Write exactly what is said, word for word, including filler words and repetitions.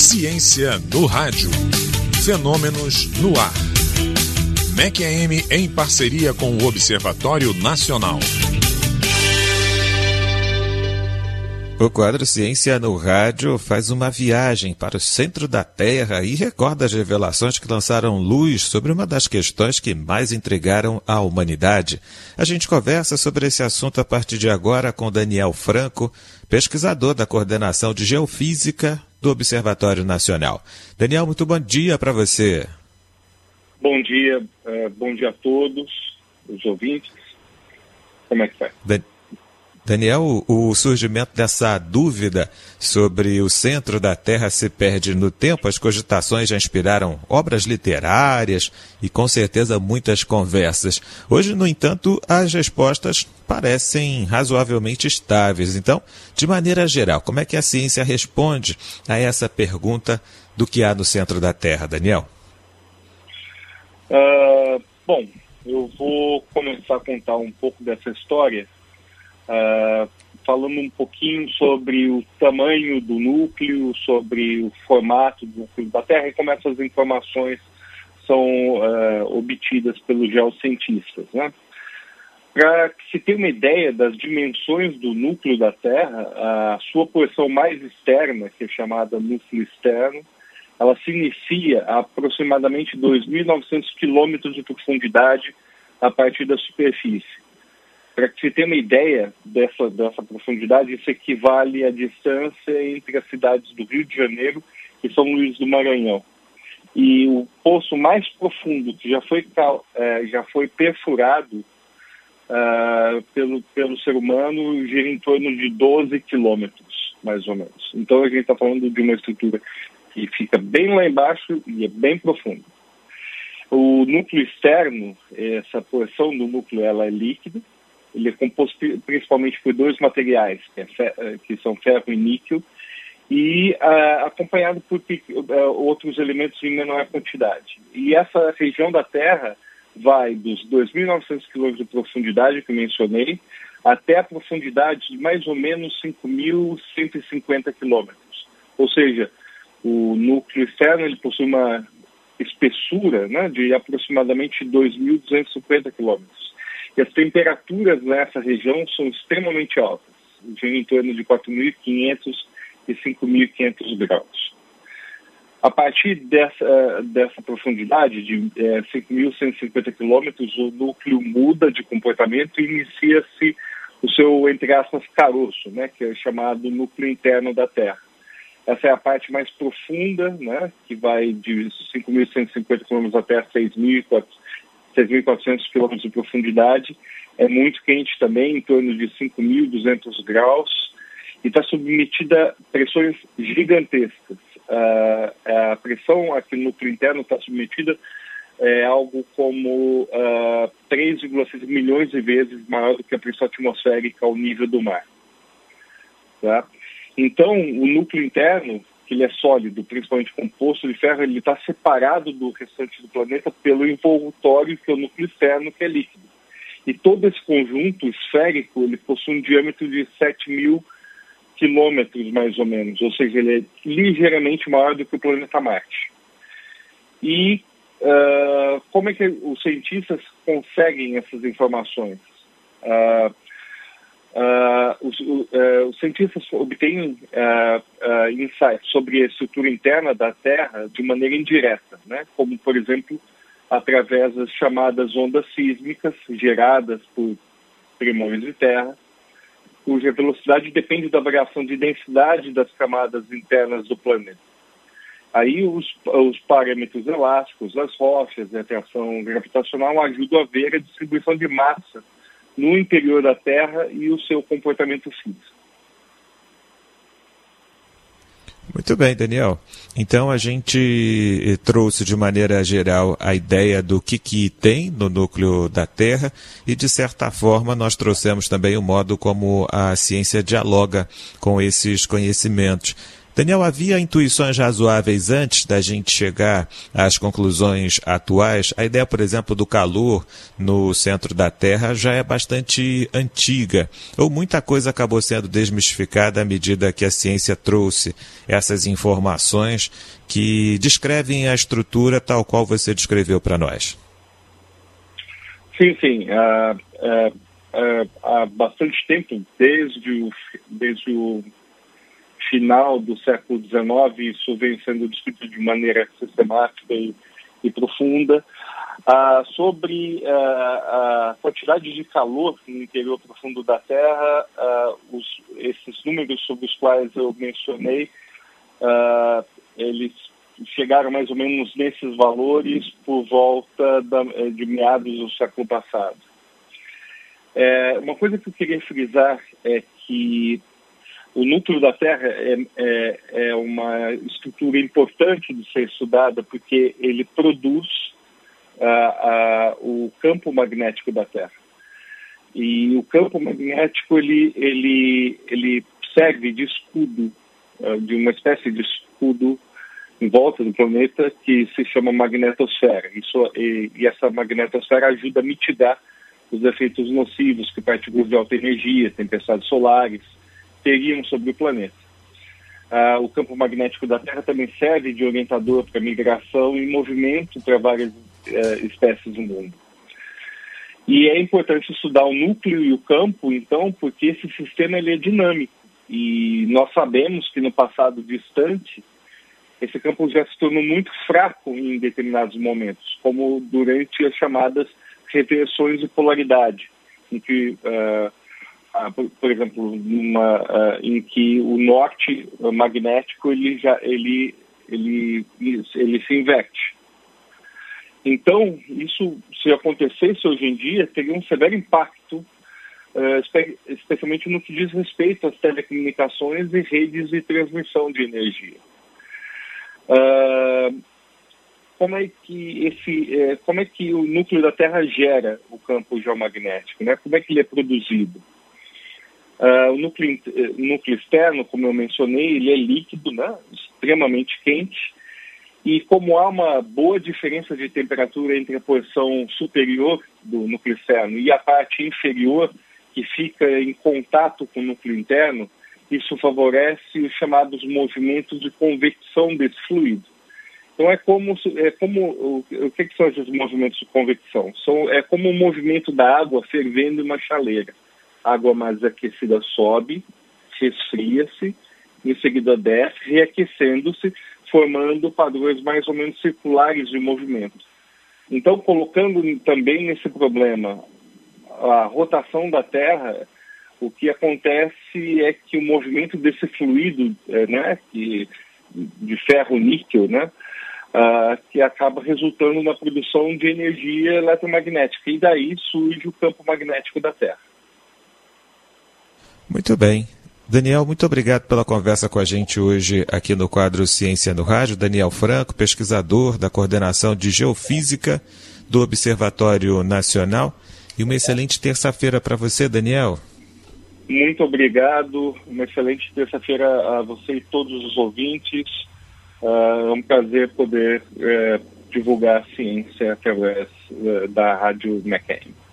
Ciência no rádio. Fenômenos no ar. M E C A M em parceria com o Observatório Nacional. O quadro Ciência no Rádio faz uma viagem para o centro da Terra e recorda as revelações que lançaram luz sobre uma das questões que mais intrigaram a humanidade. A gente conversa sobre esse assunto a partir de agora com Daniel Franco, pesquisador da Coordenação de Geofísica do Observatório Nacional. Daniel, muito bom dia para você. Bom dia, uh, bom dia a todos, os ouvintes. Como é que vai? Dan- Daniel, o surgimento dessa dúvida sobre o centro da Terra se perde no tempo. As cogitações já inspiraram obras literárias e, com certeza, muitas conversas. Hoje, no entanto, as respostas parecem razoavelmente estáveis. Então, de maneira geral, como é que a ciência responde a essa pergunta do que há no centro da Terra, Daniel? Uh, bom, eu vou começar a contar um pouco dessa história. Uh, falando um pouquinho sobre o tamanho do núcleo, sobre o formato do núcleo da Terra e como essas informações são uh, obtidas pelos geocientistas, né? Para que se tenha uma ideia das dimensões do núcleo da Terra, a sua porção mais externa, que é chamada núcleo externo, ela se inicia a aproximadamente dois mil e novecentos quilômetros de profundidade a partir da superfície. Para que você tenha uma ideia dessa, dessa profundidade, isso equivale à distância entre as cidades do Rio de Janeiro e São Luís do Maranhão. E o poço mais profundo que já foi, é, já foi perfurado uh, pelo, pelo ser humano gira em torno de doze quilômetros, mais ou menos. Então a gente está falando de uma estrutura que fica bem lá embaixo e é bem profunda. O núcleo externo, essa porção do núcleo, ela é líquida. Ele é composto principalmente por dois materiais, que, é fer- que são ferro e níquel, e uh, acompanhado por uh, outros elementos em menor quantidade. E essa região da Terra vai dos dois mil e novecentos quilômetros de profundidade, que eu mencionei, até a profundidade de mais ou menos cinco mil cento e cinquenta quilômetros. Ou seja, o núcleo externo ele possui uma espessura, né, de aproximadamente dois mil duzentos e cinquenta quilômetros. E as temperaturas nessa região são extremamente altas, em torno de quatro mil e quinhentos e cinco mil e quinhentos graus. A partir dessa, dessa profundidade de é, cinco mil cento e cinquenta quilômetros, o núcleo muda de comportamento e inicia-se o seu, entre aspas, caroço, né, que é chamado núcleo interno da Terra. Essa é a parte mais profunda, né, que vai de cinco mil cento e cinquenta quilômetros até seis mil e quatrocentos quilômetros de profundidade. É muito quente também, em torno de cinco mil e duzentos graus, e está submetida a pressões gigantescas. Uh, a pressão aqui no núcleo interno está submetida é algo como uh, três vírgula seis milhões de vezes maior do que a pressão atmosférica ao nível do mar. Tá? Então, o núcleo interno, que ele é sólido, principalmente composto de ferro, ele está separado do restante do planeta pelo envoltório, que é o núcleo externo, que é líquido. E todo esse conjunto esférico, ele possui um diâmetro de sete mil quilômetros, mais ou menos, ou seja, ele é ligeiramente maior do que o planeta Marte. E uh, como é que os cientistas conseguem essas informações? Uh, Uh, os, uh, os cientistas obtêm uh, uh, insights sobre a estrutura interna da Terra de maneira indireta, né? Como, por exemplo, através das chamadas ondas sísmicas geradas por tremores de terra, cuja velocidade depende da variação de densidade das camadas internas do planeta. Aí os, os parâmetros elásticos, as rochas e a atração gravitacional ajudam a ver a distribuição de massa no interior da Terra e o seu comportamento físico. Muito bem, Daniel. Então a gente trouxe de maneira geral a ideia do que, que tem no núcleo da Terra e, de certa forma, nós trouxemos também o modo como a ciência dialoga com esses conhecimentos. Daniel, havia intuições razoáveis antes da gente chegar às conclusões atuais? A ideia, por exemplo, do calor no centro da Terra já é bastante antiga, ou muita coisa acabou sendo desmistificada à medida que a ciência trouxe essas informações que descrevem a estrutura tal qual você descreveu para nós? Sim, sim. Uh, uh, uh, há bastante tempo, desde o, desde o final do século dezenove, isso vem sendo discutido de maneira sistemática e, e profunda, uh, sobre uh, a quantidade de calor no interior profundo da Terra. Uh, os, esses números sobre os quais eu mencionei, uh, eles chegaram mais ou menos nesses valores por volta da, de meados do século passado. É, uma coisa que eu queria frisar é que o núcleo da Terra é, é, é uma estrutura importante de ser estudada porque ele produz uh, uh, o campo magnético da Terra. E o campo magnético ele, ele, ele serve de escudo, uh, de uma espécie de escudo em volta do planeta que se chama magnetosfera. Isso, e, e essa magnetosfera ajuda a mitigar os efeitos nocivos que partículas de alta energia, tempestades solares, teriam sobre o planeta. Ah, o campo magnético da Terra também serve de orientador para migração e movimento para várias eh, espécies do mundo. E é importante estudar o núcleo e o campo, então, porque esse sistema ele é dinâmico. E nós sabemos que no passado distante, esse campo já se tornou muito fraco em determinados momentos, como durante as chamadas reversões de polaridade, em que, uh, uh, por, por exemplo, numa, uh, em que o norte magnético ele já ele ele ele se inverte. Então, isso, se acontecesse hoje em dia, teria um severo impacto, uh, espe- especialmente no que diz respeito às telecomunicações e redes de transmissão de energia. Uh, como é que esse, eh, como é que o núcleo da Terra gera o campo geomagnético, né? Como é que ele é produzido? Uh, o núcleo, o núcleo externo, como eu mencionei, ele é líquido, né? Extremamente quente, e como há uma boa diferença de temperatura entre a porção superior do núcleo externo e a parte inferior, que fica em contato com o núcleo interno, isso favorece os chamados movimentos de convecção desse fluido. Então é como, é como o, o que, que são esses movimentos de convecção? São, é como o movimento da água fervendo em uma chaleira. A água mais aquecida sobe, resfria-se, em seguida desce, reaquecendo-se, formando padrões mais ou menos circulares de movimento. Então, colocando também nesse problema a rotação da Terra, o que acontece é que o movimento desse fluido, é, né, que, de ferro-níquel, né, uh, que acaba resultando na produção de energia eletromagnética. E daí surge o campo magnético da Terra. Muito bem. Daniel, muito obrigado pela conversa com a gente hoje aqui no quadro Ciência no Rádio. Daniel Franco, pesquisador da Coordenação de Geofísica do Observatório Nacional. E uma excelente terça-feira para você, Daniel. Muito obrigado, uma excelente terça-feira a você e todos os ouvintes. Uh, é um prazer poder uh, divulgar a ciência através uh, da Rádio M E C A M.